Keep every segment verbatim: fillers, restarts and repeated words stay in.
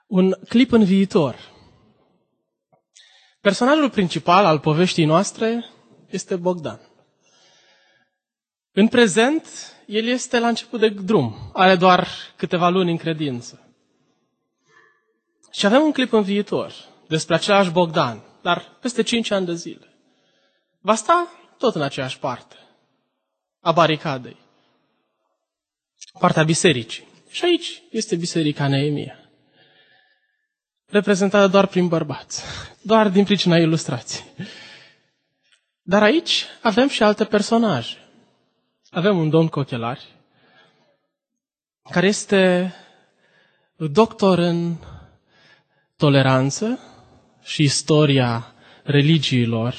Un clip în viitor. Personajul principal al poveștii noastre este Bogdan. În prezent, el este la început de drum. Are doar câteva luni în credință. Și avem un clip în viitor despre același Bogdan, dar peste cinci ani de zile. Va sta tot în aceeași parte a baricadei, partea bisericii. Și aici este biserica Neemia, reprezentată doar prin bărbați, doar din pricina ilustrației. Dar aici avem și alte personaje. Avem un domn cu ochelari, care este doctor în toleranță și istoria religiilor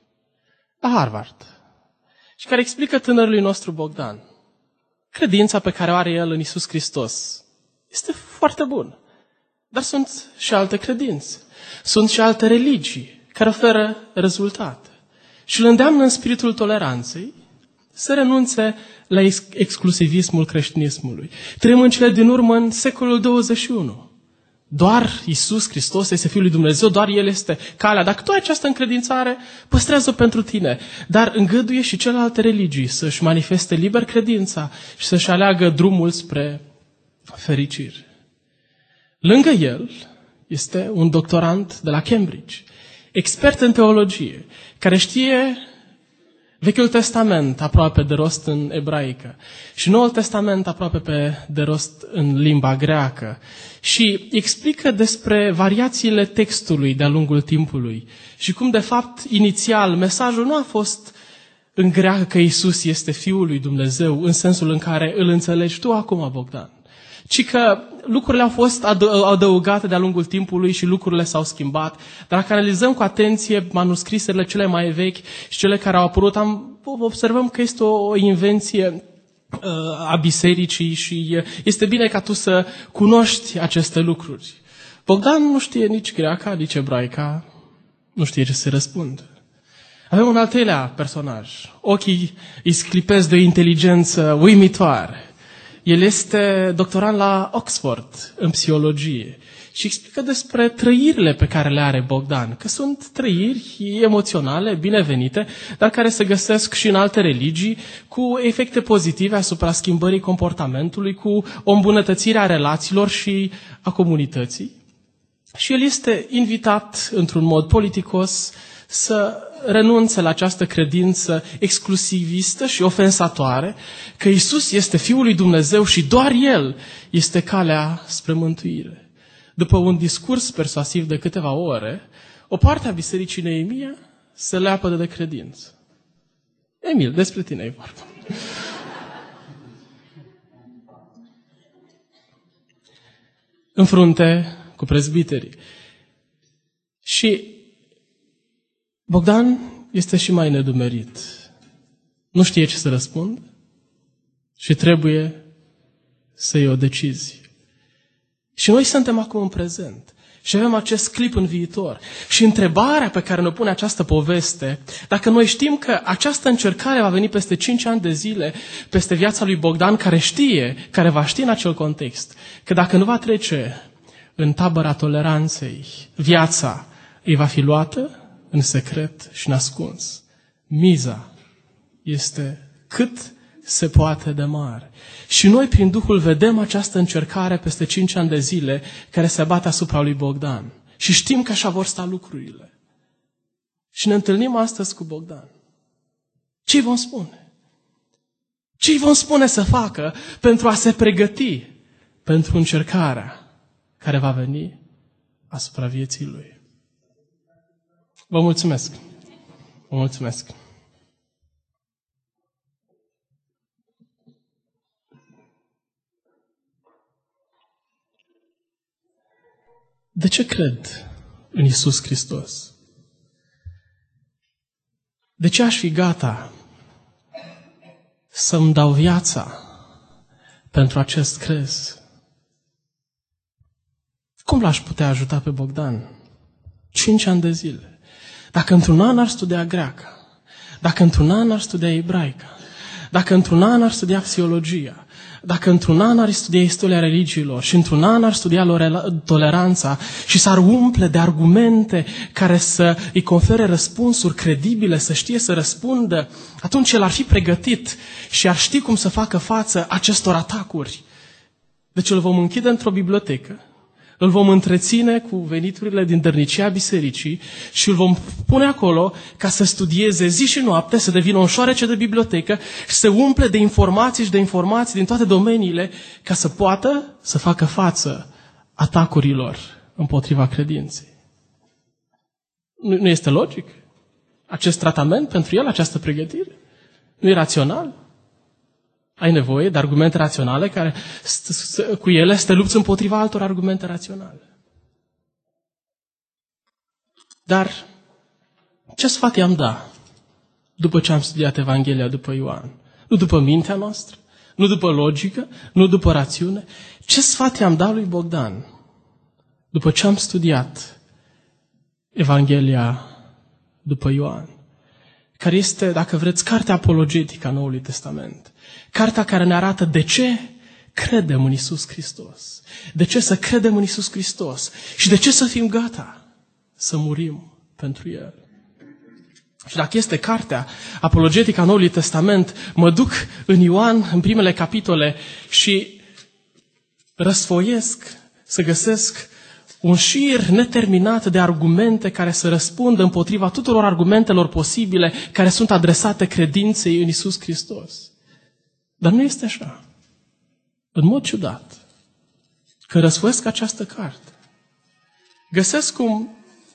la Harvard, și care explică tânărului nostru Bogdan: credința pe care o are el în Iisus Hristos este foarte bună. Dar sunt și alte credințe, sunt și alte religii care oferă rezultate. Și îl îndeamnă în spiritul toleranței să renunțe la exclusivismul creștinismului. Trăim în cele din urmă în secolul douăzeci și unu. Doar Iisus Hristos este Fiul lui Dumnezeu, doar El este calea. Dacă tu ai această încredințare, păstrează-o pentru tine. Dar îngăduie și celelalte religii să-și manifeste liber credința și să-și aleagă drumul spre fericire. Lângă el este un doctorand de la Cambridge, expert în teologie, care știe Vechiul Testament aproape de rost în ebraică și Noul Testament aproape pe de rost în limba greacă și explică despre variațiile textului de-a lungul timpului și cum, de fapt, inițial, mesajul nu a fost în greacă că Iisus este Fiul lui Dumnezeu în sensul în care îl înțelegi tu acum, Bogdan, ci că lucrurile au fost adăugate de-a lungul timpului și lucrurile s-au schimbat. Dar dacă analizăm cu atenție manuscrisele cele mai vechi și cele care au apărut, am, observăm că este o invenție uh, a bisericii și este bine ca tu să cunoști aceste lucruri. Bogdan nu știe nici greaca, nici ebraica, nu știe ce să răspundă. Avem un al treilea personaj. Ochii îi sclipesc de o inteligență uimitoare. El este doctorand la Oxford în psihologie și explică despre trăirile pe care le are Bogdan, că sunt trăiri emoționale, binevenite, dar care se găsesc și în alte religii, cu efecte pozitive asupra schimbării comportamentului, cu o îmbunătățire a relațiilor și a comunității. Și el este invitat, într-un mod politicos, să renunțe la această credință exclusivistă și ofensatoare, că Iisus este Fiul lui Dumnezeu și doar El este calea spre mântuire. După un discurs persuasiv de câteva ore, o parte a bisericii Neemia se leapădă de credință. Emil, despre tine e vorba. În frunte cu prezbiterii. Și Bogdan este și mai nedumerit. Nu știe ce să răspund și trebuie să iei o decizie. Și noi suntem acum în prezent și avem acest clip în viitor. Și întrebarea pe care ne pune această poveste, dacă noi știm că această încercare va veni peste cinci ani de zile peste viața lui Bogdan, care știe, care va ști în acel context, că dacă nu va trece în tabăra toleranței, viața îi va fi luată în secret și nascuns. Miza este cât se poate de mare. Și noi, prin Duhul, vedem această încercare peste cinci ani de zile care se bate asupra lui Bogdan. Și știm că așa vor sta lucrurile. Și ne întâlnim astăzi cu Bogdan. Ce-i vom spune? Ce-i vom spune să facă pentru a se pregăti pentru încercarea care va veni asupra vieții lui? Vă mulțumesc. Vă mulțumesc. De ce cred în Iisus Hristos? De ce aș fi gata să-mi dau viața pentru acest crez? Cum l-aș putea ajuta pe Bogdan? Cinci ani de zile. Dacă într-un an ar studia greacă, dacă într-un an ar studia ebraică, dacă într-un an ar studia psihologia, dacă într-un an ar studia istoria religiilor și într-un an ar studia lor toleranța și s-ar umple de argumente care să îi confere răspunsuri credibile, să știe să răspundă, atunci el ar fi pregătit și ar ști cum să facă față acestor atacuri. Deci îl vom închide într-o bibliotecă, îl vom întreține cu veniturile din dărnicia bisericii și îl vom pune acolo ca să studieze zi și noapte, să devină un șoarece de bibliotecă și să umple de informații și de informații din toate domeniile ca să poată să facă față atacurilor împotriva credinței. Nu, nu este logic? Acest tratament pentru el, această pregătire? Nu e rațional? Ai nevoie de argumente raționale care cu ele să te lupți împotriva altor argumente raționale. Dar ce sfat i-am da după ce am studiat Evanghelia după Ioan? Nu după mintea noastră, nu după logică, nu după rațiune. Ce sfat i-am dat lui Bogdan după ce am studiat Evanghelia după Ioan? Care este, dacă vreți, cartea apologetică a Noului Testament. Cartea care ne arată de ce credem în Iisus Hristos. De ce să credem în Iisus Hristos. Și de ce să fim gata să murim pentru El. Și dacă este cartea apologetică a Noului Testament, mă duc în Ioan, în primele capitole, și răsfoiesc să găsesc un șir neterminat de argumente care să răspundă împotriva tuturor argumentelor posibile care sunt adresate credinței în Iisus Hristos. Dar nu este așa. În mod ciudat, că răsfoiesc această carte, găsesc cum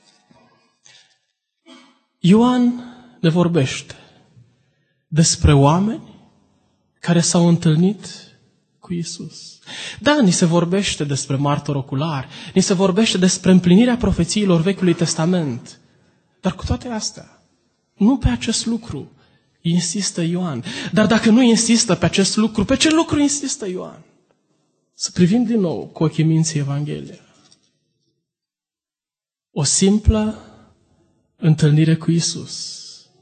Ioan ne vorbește despre oameni care s-au întâlnit cu Iisus. Da, ni se vorbește despre martori oculari, ni se vorbește despre împlinirea profețiilor Vechiului Testament. Dar cu toate astea, nu pe acest lucru insistă Ioan. Dar dacă nu insistă pe acest lucru, pe ce lucru insistă Ioan? Să privim din nou cu ochii minții Evanghelia. O simplă întâlnire cu Iisus.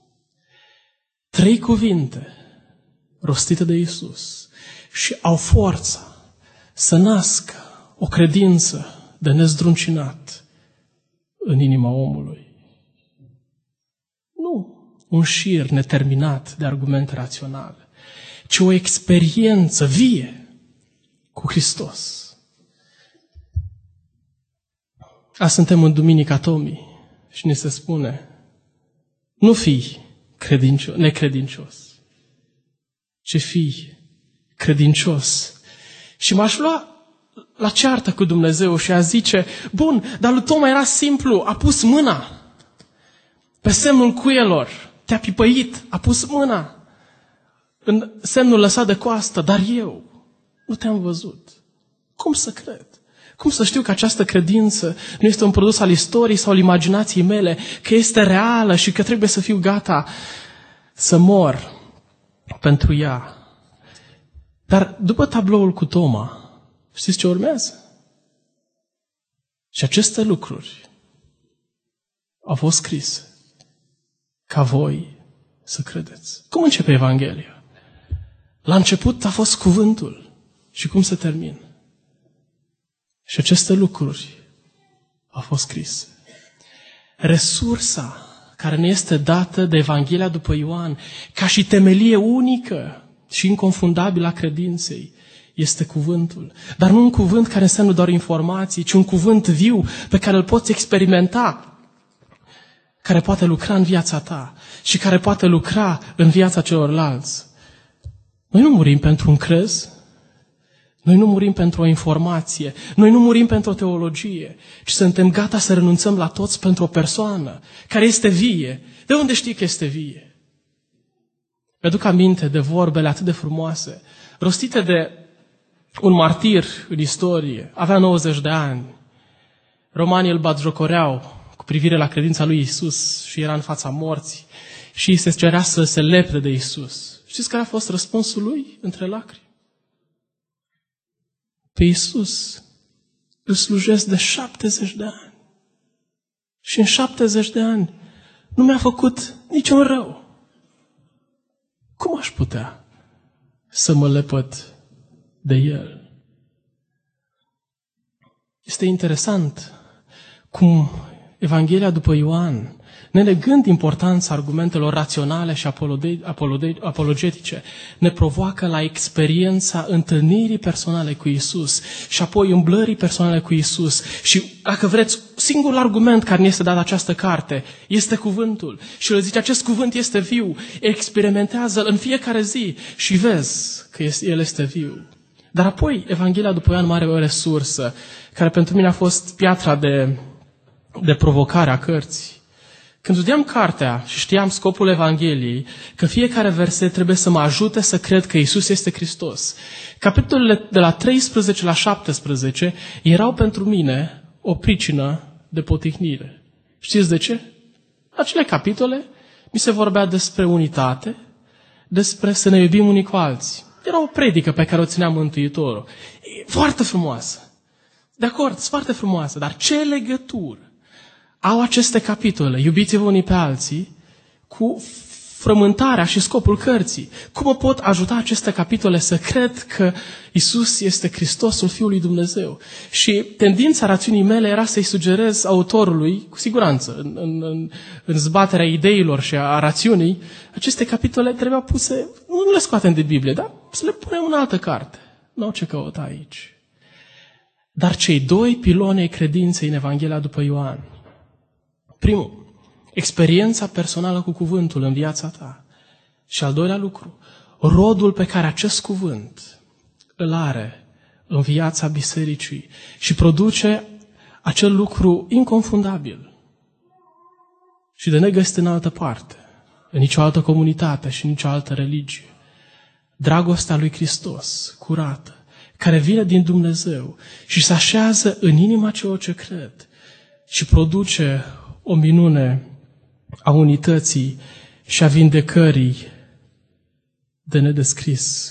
Trei cuvinte rostite de Iisus și au forța să nască o credință de nezdruncinat în inima omului. Nu un șir neterminat de argumente raționale, ci o experiență vie cu Hristos. Azi suntem în Duminica Tomii și ni se spune: nu fii credincios, necredincios, ci fii credincios. Și m-aș lua la ceartă cu Dumnezeu și a zice: bun, dar lui Toma era simplu, a pus mâna pe semnul cuielor, te-a pipăit, a pus mâna în semnul lăsat de coastă, dar eu nu te-am văzut. Cum să cred? Cum să știu că această credință nu este un produs al istoriei sau al imaginației mele, că este reală și că trebuie să fiu gata să mor pentru ea? Dar după tabloul cu Toma, știți ce urmează? Și aceste lucruri au fost scrise ca voi să credeți. Cum începe Evanghelia? La început a fost cuvântul. Și cum se termină? Și aceste lucruri au fost scrise. Resursa care ne este dată de Evanghelia după Ioan, ca și temelie unică și inconfundabilă a credinței, este cuvântul. Dar nu un cuvânt care înseamnă doar informații, ci un cuvânt viu pe care îl poți experimenta, care poate lucra în viața ta și care poate lucra în viața celorlalți. Noi nu murim pentru un crez, noi nu murim pentru o informație, noi nu murim pentru o teologie, ci suntem gata să renunțăm la toți pentru o persoană care este vie. De unde știi că este vie? Mi-aduc aminte de vorbele atât de frumoase, rostite de un martir în istorie. Avea nouăzeci de ani. Romanii îl batjocoreau cu privire la credința lui Iisus și era în fața morții și se cerea să se lepte de Iisus. Știți care a fost răspunsul lui între lacrimi? Pe Iisus îl slujesc de șaptezeci de ani. Și în șaptezeci de ani nu mi-a făcut niciun rău. Cum aș putea să mă lepăd de El. Este interesant cum Evanghelia după Ioan, nelegând importanța argumentelor raționale și apologetice, ne provoacă la experiența întâlnirii personale cu Iisus și apoi umblării personale cu Iisus. Și, dacă vreți, singurul argument care ne este dat această carte este cuvântul. Și el zice, acest cuvânt este viu, experimentează-l în fiecare zi și vezi că el este viu. Dar apoi, Evanghelia după Ioan are o resursă, care pentru mine a fost piatra de, de provocare a cărții. Când studiam cartea și știam scopul Evangheliei, că fiecare verset trebuie să mă ajute să cred că Iisus este Hristos, capitolele de la treisprezece la șaptesprezece erau pentru mine o pricină de poticnire. Știți de ce? Acele capitole mi se vorbea despre unitate, despre să ne iubim unii cu alții. Era o predică pe care o ținea Mântuitorul. E foarte frumoasă. De acord, foarte frumoasă, dar ce legătură au aceste capitole, iubiți-vă unii pe alții, cu frământarea și scopul cărții? Cum mă pot ajuta aceste capitole să cred că Iisus este Hristosul Fiul lui Dumnezeu? Și tendința rațiunii mele era să-i sugerez autorului, cu siguranță, în, în, în, în zbaterea ideilor și a rațiunii, aceste capitole trebuiau puse, nu le scoatem de Biblie, dar să le punem în altă carte. Nu ce căuta aici. Dar cei doi piloni ai credinței în Evanghelia după Ioan. Primul, experiența personală cu cuvântul în viața ta. Și al doilea lucru, rodul pe care acest cuvânt îl are în viața bisericii și produce acel lucru inconfundabil și de negăsit în altă parte, în nicio altă comunitate și în nicio altă religie. Dragostea lui Hristos, curată, care vine din Dumnezeu și se așează în inima celor ce cred și produce o minune a unității și a vindecării de nedescris.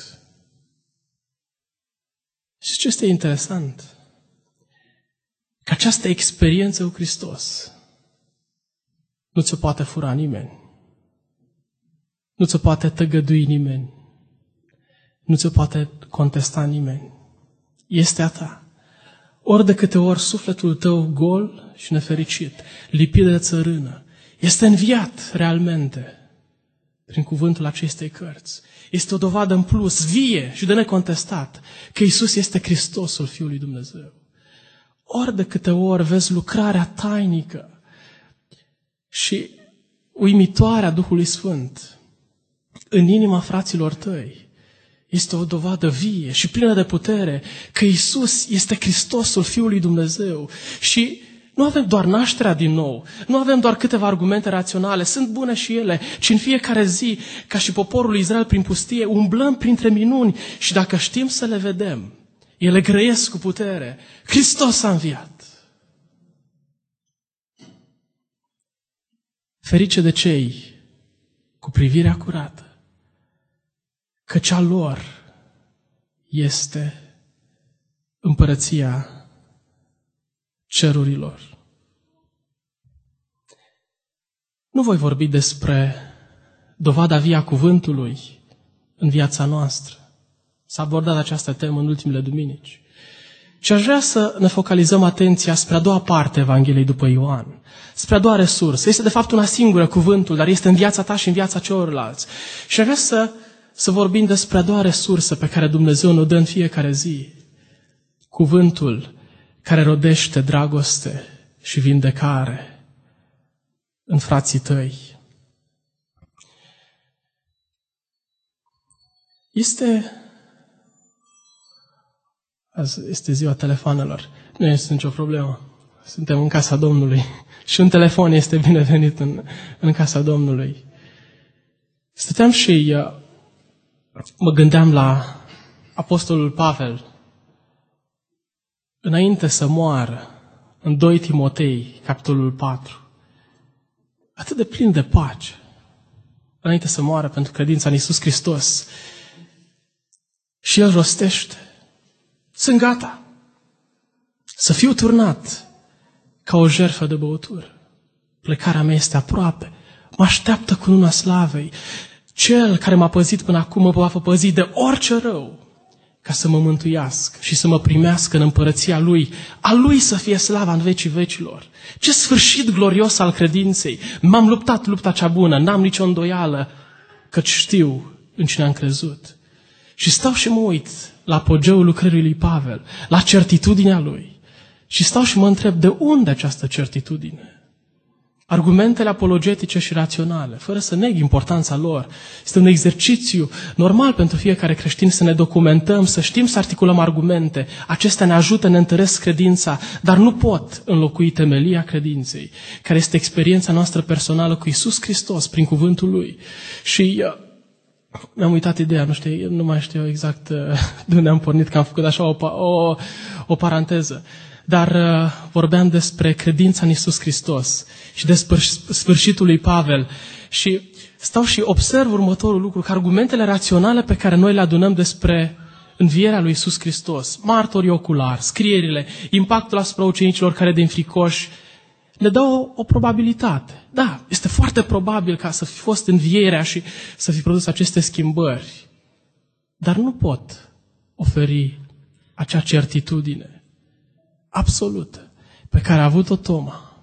Și ce este interesant? Că această experiență cu Hristos nu ți-o poate fura nimeni. Nu ți-o poate tăgădui nimeni. Nu ți-o poate contesta nimeni. Este a ta. Ori de câte ori sufletul tău gol și nefericit, lipit de țărână, este înviat realmente prin cuvântul acestei cărți. Este o dovadă în plus, vie și de necontestat, că Iisus este Hristosul Fiul lui Dumnezeu. Ori de câte ori vezi lucrarea tainică și uimitoarea Duhului Sfânt în inima fraților tăi, este o dovadă vie și plină de putere că Iisus este Hristosul Fiul lui Dumnezeu. Și nu avem doar nașterea din nou, nu avem doar câteva argumente raționale, sunt bune și ele, ci în fiecare zi, ca și poporul Israel prin pustie, umblăm printre minuni și dacă știm să le vedem, ele grăiesc cu putere. Hristos a înviat. Ferice de cei cu privirea curată, că cea lor este împărăția cerurilor. Nu voi vorbi despre dovada vie a cuvântului în viața noastră. S-a abordat această temă în ultimele duminici. Și aș vrea să ne focalizăm atenția spre a doua parte a Evangheliei după Ioan, spre a doua resursă. Este de fapt una singură, cuvântul, dar este în viața ta și în viața celorlalți. Și aș vrea să Să vorbim despre a doua resursă pe care Dumnezeu ne-o dă în fiecare zi. Cuvântul care rodește dragoste și vindecare în frații tăi. Este, azi este ziua telefonelor. Nu este nicio problemă. Suntem în casa Domnului. Și un telefon este binevenit în, în casa Domnului. Stăteam și mă gândeam la Apostolul Pavel, înainte să moară, în doi Timotei, capitolul patru, atât de plin de pace, înainte să moară pentru credința în Iisus Hristos. Și el rostește, sunt gata să fiu turnat ca o jertfă de băutură. Plecarea mea este aproape, mă așteaptă cununa slavei. Cel care m-a păzit până acum mă va păzi de orice rău ca să mă mântuiască și să mă primească în împărăția Lui. A Lui să fie slava în vecii vecilor. Ce sfârșit glorios al credinței! M-am luptat lupta cea bună, n-am nicio îndoială, căci știu în cine am crezut. Și stau și mă uit la apogeul lucrării lui Pavel, la certitudinea lui. Și stau și mă întreb, de unde această certitudine? Argumentele apologetice și raționale, fără să neg importanța lor. Este un exercițiu normal pentru fiecare creștin să ne documentăm, să știm să articulăm argumente. Acestea ne ajută, ne întăresc credința, dar nu pot înlocui temelia credinței, care este experiența noastră personală cu Iisus Hristos, prin cuvântul Lui. Și uh, mi-am uitat ideea, nu știu, nu mai știu exact uh, de unde am pornit, că am făcut așa o, o, o paranteză. Dar uh, vorbeam despre credința în Iisus Hristos și despre sfârșitul lui Pavel. Și stau și observ următorul lucru, că argumentele raționale pe care noi le adunăm despre învierea lui Iisus Hristos, martorii oculari, scrierile, impactul asupra ucenicilor care de înfricoși, ne dau o, o probabilitate. Da, este foarte probabil ca să fi fost învierea și să fi produs aceste schimbări. Dar nu pot oferi acea certitudine absolută pe care a avut-o Toma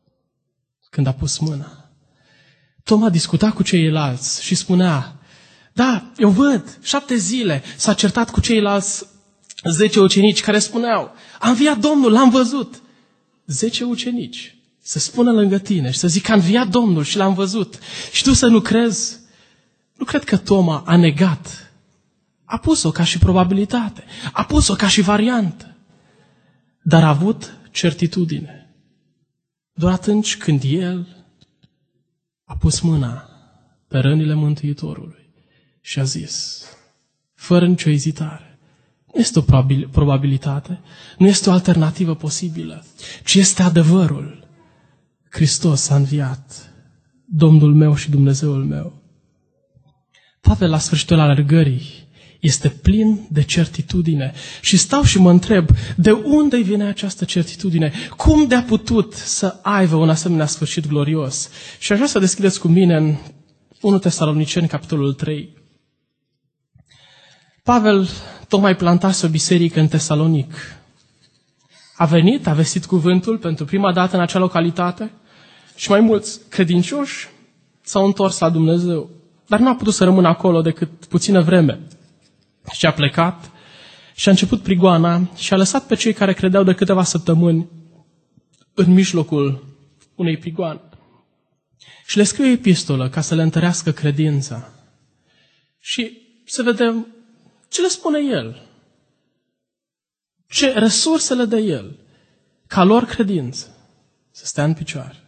când a pus mâna. Toma discuta cu ceilalți și spunea, da, eu văd, șapte zile s-a certat cu ceilalți zece ucenici care spuneau, a înviat Domnul, l-am văzut. Zece ucenici să spună lângă tine și să zic că a înviat Domnul și l-am văzut. Și tu să nu crezi? Nu cred că Toma a negat. A pus-o ca și probabilitate. A pus-o ca și variantă. Dar a avut certitudine. Doar atunci când el a pus mâna pe rănile Mântuitorului și a zis, fără nicio ezitare, nu este o probabilitate, nu este o alternativă posibilă, ci este adevărul. Hristos a înviat, Domnul meu și Dumnezeul meu. Pavel, la sfârșitul alergării, este plin de certitudine. Și stau și mă întreb, de unde vine această certitudine? Cum de-a putut să aibă un asemenea sfârșit glorios? Și aș vrea să deschideți cu mine în întâi Tesaloniceni, capitolul trei. Pavel tocmai plantase o biserică în Tesalonic. A venit, a vestit cuvântul pentru prima dată în acea localitate și mai mulți credincioși s-au întors la Dumnezeu. Dar n-a putut să rămână acolo decât puțină vreme. Și a plecat și a început prigoana și a lăsat pe cei care credeau de câteva săptămâni în mijlocul unei prigoane. Și le scrie o epistolă ca să le întărească credința. Și să vedem ce le spune el. Ce resurse le dă el ca lor credință să stea în picioare.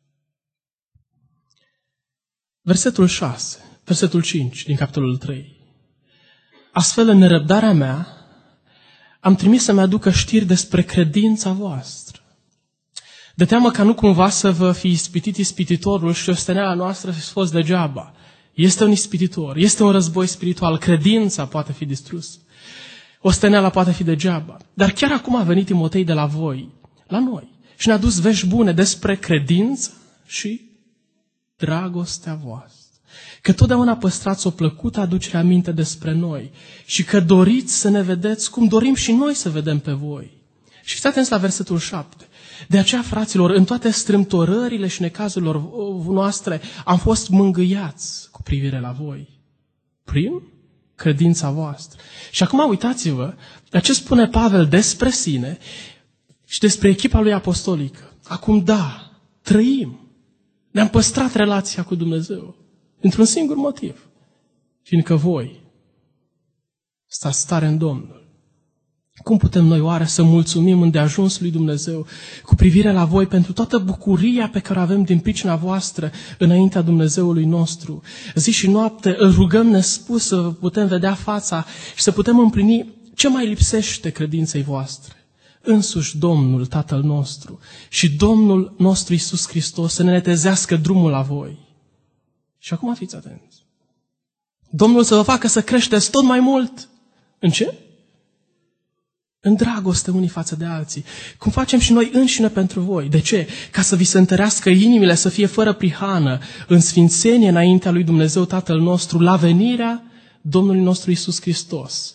Versetul șase, versetul cinci din capitolul trei. Astfel, în nerăbdarea mea, am trimis să-mi aducă știri despre credința voastră. De teamă ca nu cumva să vă fi ispitit ispititorul și osteneala noastră să fi fost degeaba. Este un ispititor, este un război spiritual, credința poate fi distrusă. Osteneala poate fi degeaba. Dar chiar acum a venit Timotei de la voi, la noi, și ne-a dus vești bune despre credință și dragostea voastră. Că totdeauna păstrați o plăcută aducere aminte despre noi și că doriți să ne vedeți cum dorim și noi să vedem pe voi. Și fiți atenți la versetul șapte. De aceea, fraților, în toate strâmtorările și necazurilor noastre am fost mângâiați cu privire la voi. Prin credința voastră. Și acum uitați-vă la ce spune Pavel despre sine și despre echipa lui apostolică. Acum da, trăim. Ne-am păstrat relația cu Dumnezeu. Într-un singur motiv. Fiindcă voi stați tare în Domnul. Cum putem noi oare să mulțumim îndeajuns lui Dumnezeu cu privire la voi pentru toată bucuria pe care o avem din pricina voastră înaintea Dumnezeului nostru? Zi și noapte îl rugăm nespus să putem vedea fața și să putem împlini ce mai lipsește credinței voastre. Însuși Domnul Tatăl nostru și Domnul nostru Iisus Hristos să ne netezească drumul la voi. Și acum fiți atenți. Domnul să vă facă să creșteți tot mai mult. În ce? În dragoste unii față de alții. Cum facem și noi înșine pentru voi. De ce? Ca să vi se întărească inimile, să fie fără prihană, în sfințenie înaintea lui Dumnezeu Tatăl nostru, la venirea Domnului nostru Iisus Hristos.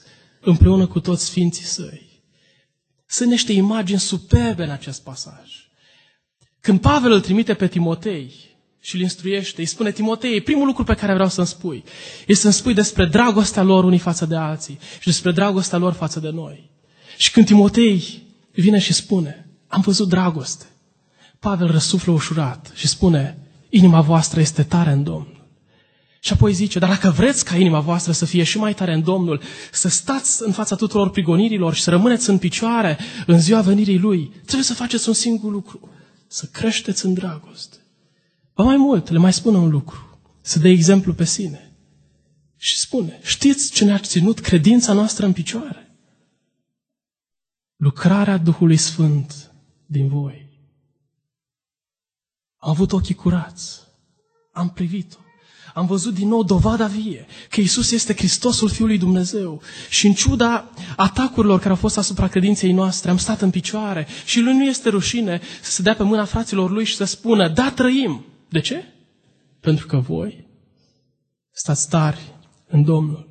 împreună cu toți sfinții săi. Sunt niște imagini superbe în acest pasaj. Când Pavel îl trimite pe Timotei și îl instruiește, îi spune: Timotei, primul lucru pe care vreau să-mi spui este să-mi spui despre dragostea lor unii față de alții și despre dragostea lor față de noi. Și când Timotei vine și spune: am văzut dragoste, Pavel răsuflă ușurat și spune: inima voastră este tare în Domnul. Și apoi zice: dar dacă vreți ca inima voastră să fie și mai tare în Domnul, să stați în fața tuturor prigonirilor și să rămâneți în picioare în ziua venirii Lui, trebuie să faceți un singur lucru: să creșteți în dragoste. Ba mai mult, le mai spune un lucru: să dea exemplu pe sine. Și spune: știți ce ne-a ținut credința noastră în picioare? Lucrarea Duhului Sfânt din voi. Am avut ochii curați, am privit-o, am văzut din nou dovada vie că Iisus este Hristosul Fiul lui Dumnezeu și în ciuda atacurilor care au fost asupra credinței noastre, am stat în picioare și Lui nu este rușine să se dea pe mâna fraților Lui și să spună: da, trăim. De ce? Pentru că voi stați tari în Domnul.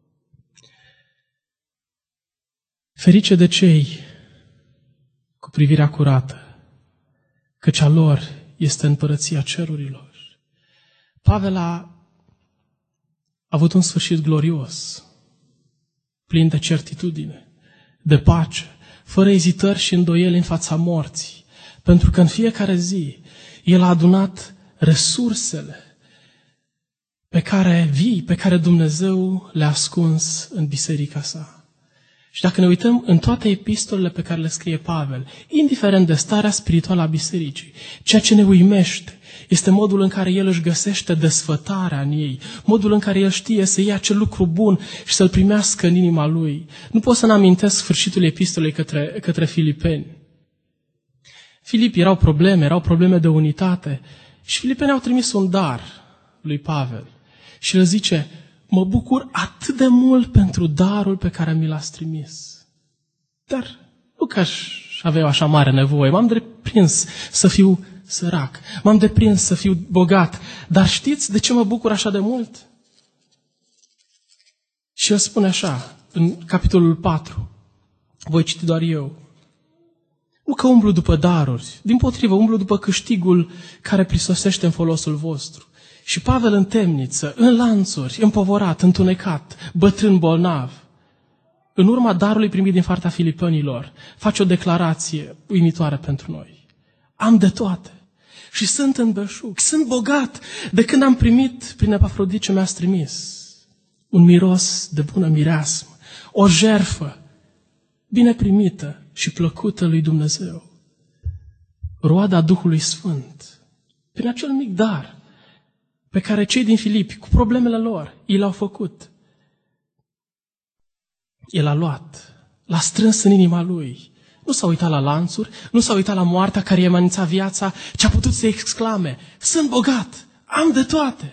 Ferice de cei cu privirea curată, căci a lor este împărăția cerurilor. Pavel a avut un sfârșit glorios, plin de certitudine, de pace, fără ezitări și îndoieli în fața morții, pentru că în fiecare zi el a adunat resursele pe care vii, pe care Dumnezeu le-a ascuns în biserica sa. Și dacă ne uităm în toate epistolele pe care le scrie Pavel, indiferent de starea spirituală a bisericii, ceea ce ne uimește este modul în care el își găsește desfătarea în ei, modul în care el știe să ia acel lucru bun și să-l primească în inima lui. Nu pot să-mi amintesc sfârșitul epistolei către, către Filipeni. Filipii erau probleme, erau probleme de unitate și Filipeni au trimis un dar lui Pavel și el zice: mă bucur atât de mult pentru darul pe care mi l-ați trimis. Dar nu că aș avea așa mare nevoie, m-am deprins să fiu sărac, m-am deprins să fiu bogat, dar știți de ce mă bucur așa de mult? Și el spune așa, în capitolul patru, voi citi doar eu: nu că umblu după daruri, dimpotrivă umblu după câștigul care prisosește în folosul vostru. Și Pavel în temniță, în lanțuri, împovorat, întunecat, bătrân bolnav, în urma darului primit din partea filipenilor, face o declarație uimitoare pentru noi: am de toate și sunt în belșug, sunt bogat de când am primit prin Epafrodit ce mi-ați trimis. Un miros de bună mireasmă, o jertfă bine primită și plăcută lui Dumnezeu. Roada Duhului Sfânt, prin acel mic dar pe care cei din Filipi, cu problemele lor, i l-au făcut. El a luat, l-a strâns în inima lui. Nu s-a uitat la lanțuri, nu s-a uitat la moartea care i-a amenințat viața, ci a putut să exclame: sunt bogat, am de toate.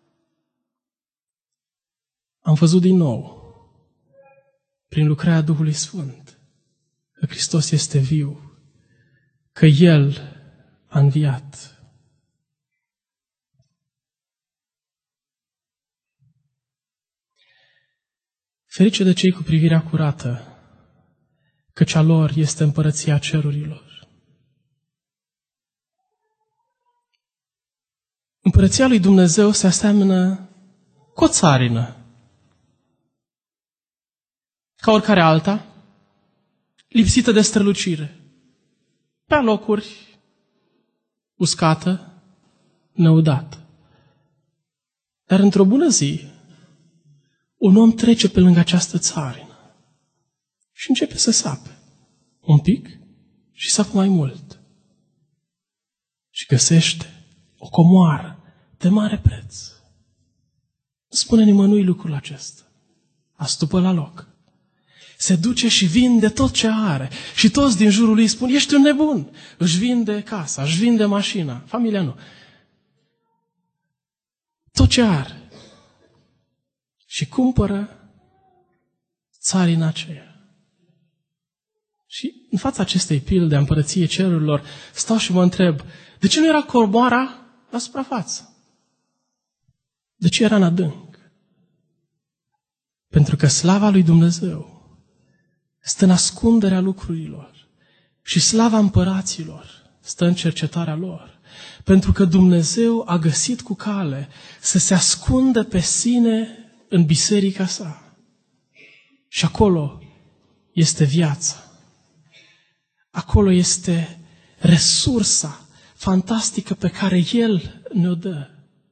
Am văzut din nou, prin lucrarea Duhului Sfânt, că Hristos este viu, că El a înviat. Ferice de cei cu privirea curată, căci a lor este împărăția cerurilor. Împărăția lui Dumnezeu se aseamănă cu o țarină, ca oricare alta, lipsită de strălucire, pe locuri uscată, năudată. Dar într-o bună zi, un om trece pe lângă această țarină și începe să sape un pic și sapă mai mult. Și găsește o comoară de mare preț. Nu spune nimănui lucrul acesta. Astupă la loc. Se duce și vinde tot ce are. Și toți din jurul lui spun: ești un nebun. Își vinde casa, își vinde mașina. Familia nu. Tot ce are. Și cumpără țarina aceea. Și în fața acestei pilde a împărăției cerurilor stau și mă întreb: de ce nu era comoara la suprafață? De ce era în adânc? Pentru că slava lui Dumnezeu stă în ascunderea lucrurilor și slava împăraților stă în cercetarea lor. Pentru că Dumnezeu a găsit cu cale să se ascundă pe sine în biserica sa. Și acolo este viața. Acolo este resursa fantastică pe care El ne-o dă.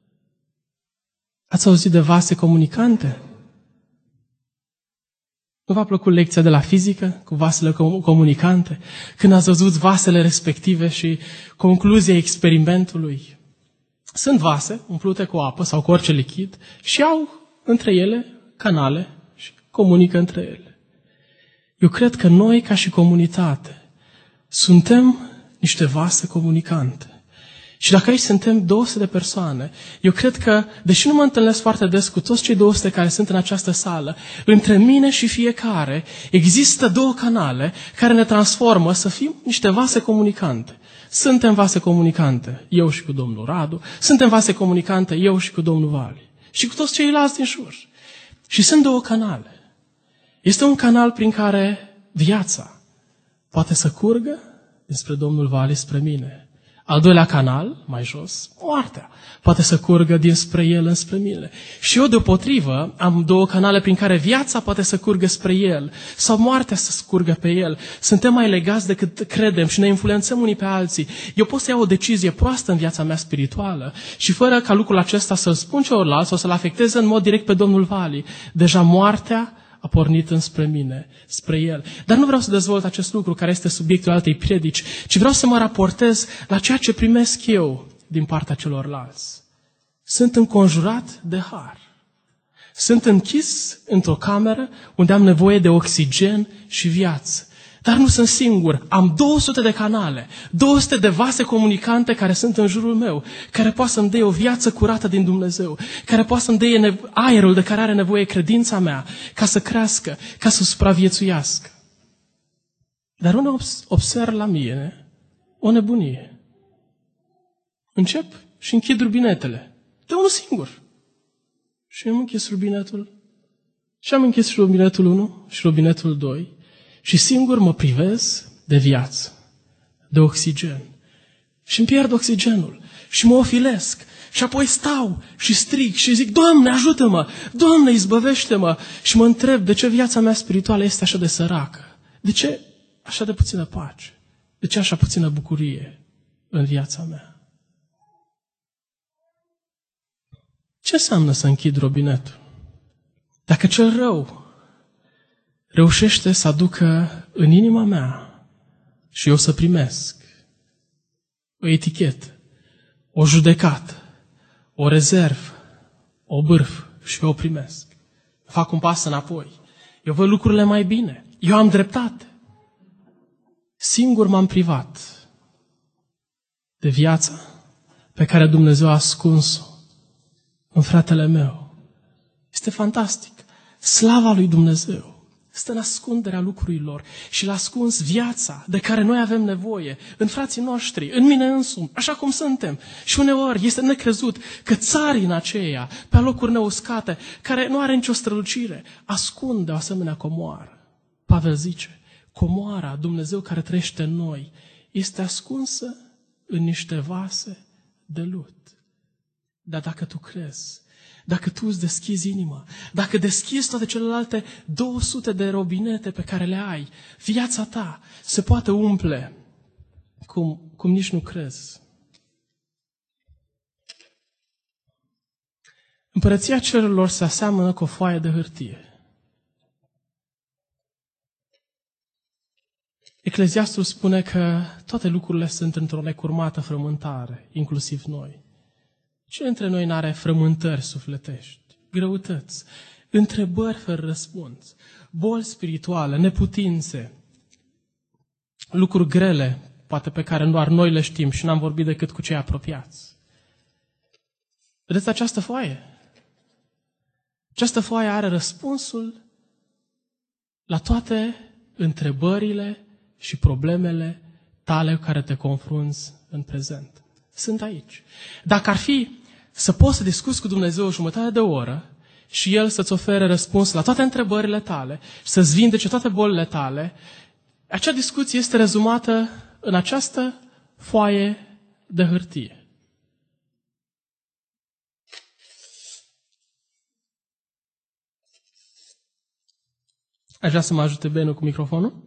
Ați auzit de vase comunicante? Nu v-a plăcut lecția de la fizică cu vasele comunicante? Când ați văzut vasele respective și concluzia experimentului? Sunt vase umplute cu apă sau cu orice lichid și au între ele canale și comunică între ele. Eu cred că noi, ca și comunitate, suntem niște vase comunicante. Și dacă aici suntem două sute de persoane, eu cred că, deși nu mă întâlnesc foarte des cu toți cei două sute care sunt în această sală, între mine și fiecare există două canale care ne transformă să fim niște vase comunicante. Suntem vase comunicante, eu și cu domnul Radu, suntem vase comunicante, eu și cu domnul Vali și cu toți ceilalți din jur. Și sunt două canale. Este un canal prin care viața poate să curgă dinspre domnul Vali spre mine. Al doilea canal, mai jos, moartea, poate să curgă dinspre el înspre mine. Și eu, deopotrivă, am două canale prin care viața poate să curgă spre el sau moartea să scurgă pe el. Suntem mai legați decât credem și ne influențăm unii pe alții. Eu pot să iau o decizie proastă în viața mea spirituală și fără ca lucrul acesta să-l spun celorlalți sau să-l afecteze în mod direct pe domnul Vali, deja moartea a pornit înspre mine, spre el. Dar nu vreau să dezvolt acest lucru care este subiectul altei predici, ci vreau să mă raportez la ceea ce primesc eu din partea celorlalți. Sunt înconjurat de har. Sunt închis într-o cameră unde am nevoie de oxigen și viață. Dar nu sunt singur. Am două sute de canale, două sute de vase comunicante care sunt în jurul meu, care poate să-mi dea o viață curată din Dumnezeu, care poate să-mi dea aerul de care are nevoie credința mea, ca să crească, ca să supraviețuiască. Dar unde observ la mine o nebunie. Încep și închid rubinetele. De unul singur. Și am închis rubinetul. Și am închis și rubinetul unu și rubinetul doi. Și singur mă privez de viață, de oxigen. Și îmi pierd oxigenul. Și mă ofilesc. Și apoi stau și strig și zic, Doamne, ajută-mă! Doamne, izbăvește-mă! Și mă întreb de ce viața mea spirituală este așa de săracă. De ce așa de puțină pace? De ce așa puțină bucurie în viața mea? Ce înseamnă să închid robinetul? Dacă cel rău reușește să aducă în inima mea și eu să primesc o etichetă, o judecată, o rezervă, o bârfă și eu o primesc. Fac un pas înapoi. Eu văd lucrurile mai bine. Eu am dreptate. Singur m-am privat de viața pe care Dumnezeu a ascuns-o în fratele meu. Este fantastic. Slava lui Dumnezeu stă în ascunderea lucrurilor și l-a ascuns viața de care noi avem nevoie în frații noștri, în mine însumi, așa cum suntem. Și uneori este necrezut că țarii aceia, pe locuri neuscate, care nu are nicio strălucire, ascunde o asemenea comoară. Pavel zice, comoara, Dumnezeu care trăiește în noi, este ascunsă în niște vase de lut. Dar dacă tu crezi, dacă tu îți deschizi inima, dacă deschizi toate celelalte două sute de robinete pe care le ai, viața ta se poate umple cum, cum nici nu crezi. Împărăția cerurilor se aseamănă cu o foaie de hârtie. Ecleziastul spune că toate lucrurile sunt într-o necurmată frământare, inclusiv noi. Cine dintre noi n-are frământări sufletești, greutăți, întrebări fără răspuns, boli spirituale, neputințe, lucruri grele, poate pe care doar noi le știm și n-am vorbit decât cu cei apropiați? Vedeți această foaie? Această foaie are răspunsul la toate întrebările și problemele tale cu care te confrunți în prezent. Sunt aici. Dacă ar fi să poți să discuți cu Dumnezeu o jumătate de oră și El să-ți ofere răspuns la toate întrebările tale și să-ți vindece toate bolile tale, acea discuție este rezumată în această foaie de hârtie. Aș vrea să mă ajute Benu cu microfonul.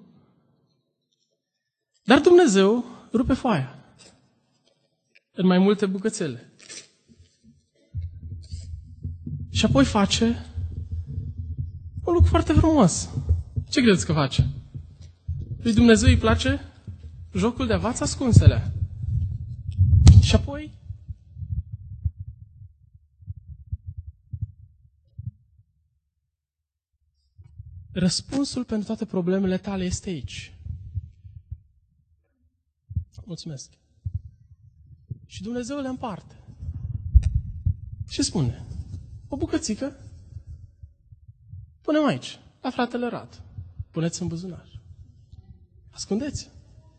Dar Dumnezeu rupe foaia în mai multe bucățele. Și apoi face un lucru foarte frumos. Ce credeți că face? Lui Dumnezeu îi place jocul de avați ascunsele. Și apoi răspunsul pentru toate problemele tale este aici. Mulțumesc. Și Dumnezeu le împarte. Și spune, o bucățică, punem aici, la fratele Rad. Puneți în buzunar. Ascundeți.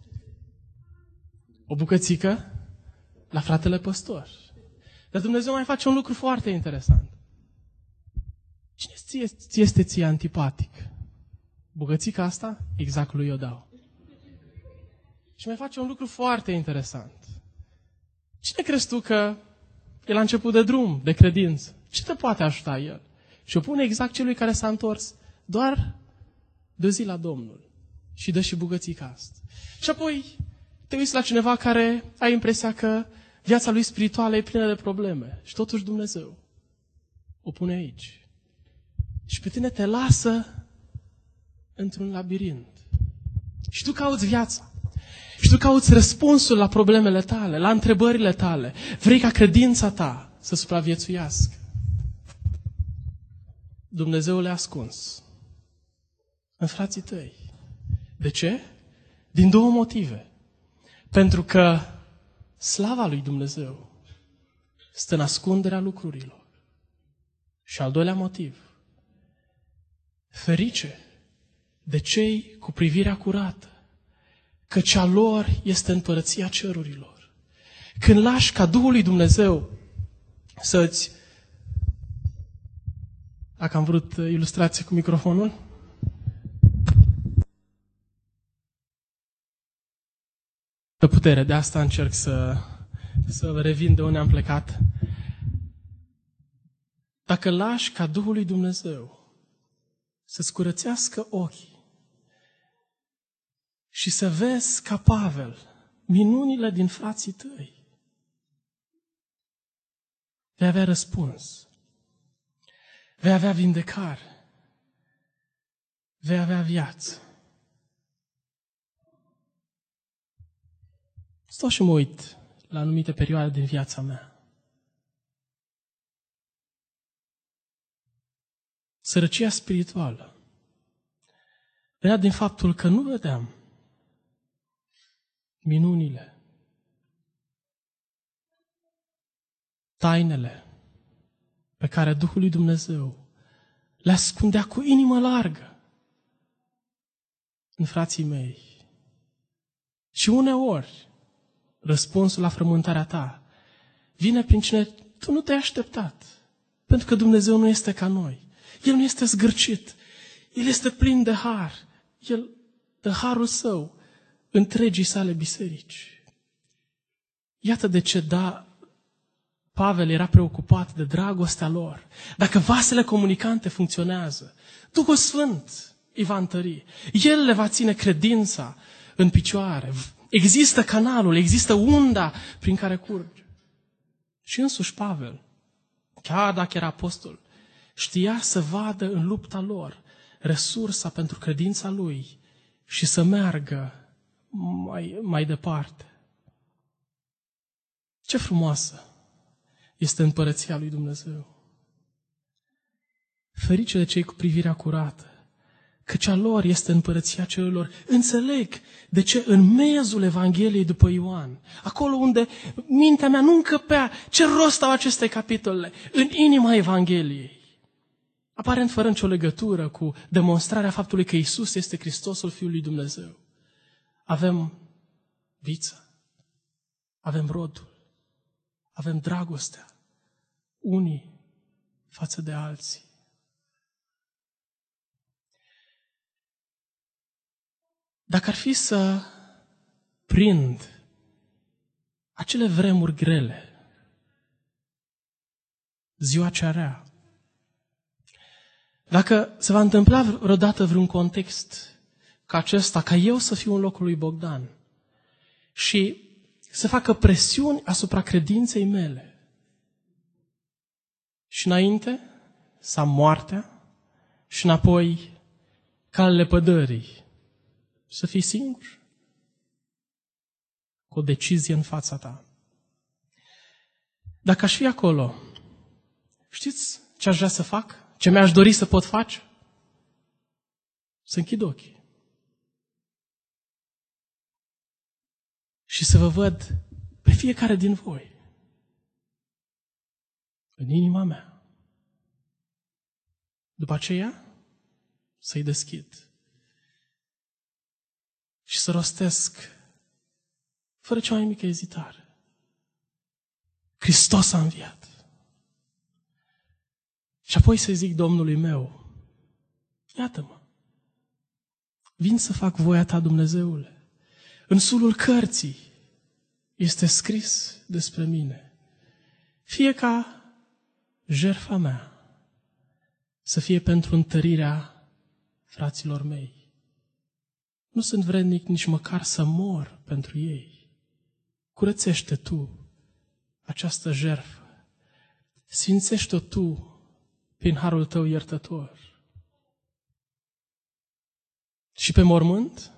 O bucățică, la fratele Păstor. Dar Dumnezeu mai face un lucru foarte interesant. Cine ți este, este ție antipatic? Bucățica asta, exact lui o dau. Și mai face un lucru foarte interesant. Cine crezi tu că e la început de drum, de credință? Ce te poate ajuta el? Și o pune exact celui care s-a întors doar de o zi la Domnul. Și dă și bucățica asta. Și apoi te uiți la cineva care ai impresia că viața lui spirituală e plină de probleme. Și totuși Dumnezeu o pune aici. Și pe tine te lasă într-un labirint. Și tu cauți viața. Și tu cauți răspunsul la problemele tale, la întrebările tale. Vrei ca credința ta să supraviețuiască. Dumnezeu le-a ascuns în frații tăi. De ce? Din două motive. Pentru că slava lui Dumnezeu stă în ascunderea lucrurilor. Și al doilea motiv. Ferice de cei cu privirea curată, căci a lor este împărăția cerurilor. Când lași ca Duhul lui Dumnezeu să-ți... Dacă am vrut ilustrație cu microfonul. De putere, de asta încerc să, să revin de unde am plecat. Dacă lași ca Duhul lui Dumnezeu să-ți curățească ochii și să vezi ca Pavel minunile din frații tăi, vei avea răspuns, vei avea vindecare, vei avea viață. Stau și mă uit la anumite perioade din viața mea. Sărăcia spirituală venea din faptul că nu vedeam minunile, tainele pe care Duhul lui Dumnezeu le ascundea cu inimă largă în frații mei. Și uneori răspunsul la frământarea ta vine prin cine tu nu te-ai așteptat. Pentru că Dumnezeu nu este ca noi. El nu este zgârcit. El este plin de har. El dă harul său întregii sale biserici. Iată de ce da, Pavel era preocupat de dragostea lor. Dacă vasele comunicante funcționează, Duhul Sfânt îi va întări. El le va ține credința în picioare. Există canalul, există unda prin care curge. Și însuși Pavel, chiar dacă era apostol, știa să vadă în lupta lor resursa pentru credința lui și să meargă mai, mai departe. Ce frumoasă este împărăția lui Dumnezeu! Ferice de cei cu privirea curată, căci a lor este împărăția cerurilor. Înțeleg de ce în mezul Evangheliei după Ioan, acolo unde mintea mea nu încăpea ce rost au aceste capitole, în inima Evangheliei, aparent fără nicio legătură cu demonstrarea faptului că Iisus este Hristosul Fiul lui Dumnezeu. Avem vița, avem rodul, avem dragostea, unii față de alții. Dacă ar fi să prind acele vremuri grele, ziua cea rea, dacă se va întâmpla vreodată vreun context ca acesta, ca eu să fiu în locul lui Bogdan și să facă presiuni asupra credinței mele și înainte să am moartea și înapoi calele pădării, să fii singur cu o decizie în fața ta. Dacă aș fi acolo, știți ce aș vrea să fac? Ce mi-aș dori să pot face? Să închid ochii și să vă văd pe fiecare din voi în inima mea. După aceea să-i deschid și să rostesc fără cea mai mică ezitare: Hristos a înviat. Și apoi să zic Domnului meu: iată-mă, vin să fac voia ta, Dumnezeule. În sulul cărții este scris despre mine. Fie ca jertfa mea să fie pentru întărirea fraților mei. Nu sunt vrednic nici măcar să mor pentru ei. Curățește tu această jertfă. Sfințește-o tu prin harul tău iertător. Și pe mormânt,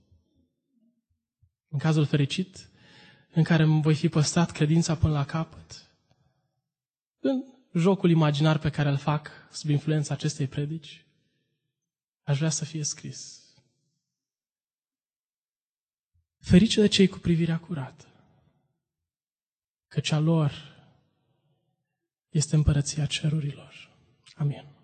în cazul fericit, în care îmi voi fi păstrat credința până la capăt, în jocul imaginar pe care îl fac sub influența acestei predici, aș vrea să fie scris: ferice de cei cu privirea curată, căci a lor este împărăția cerurilor. Amin.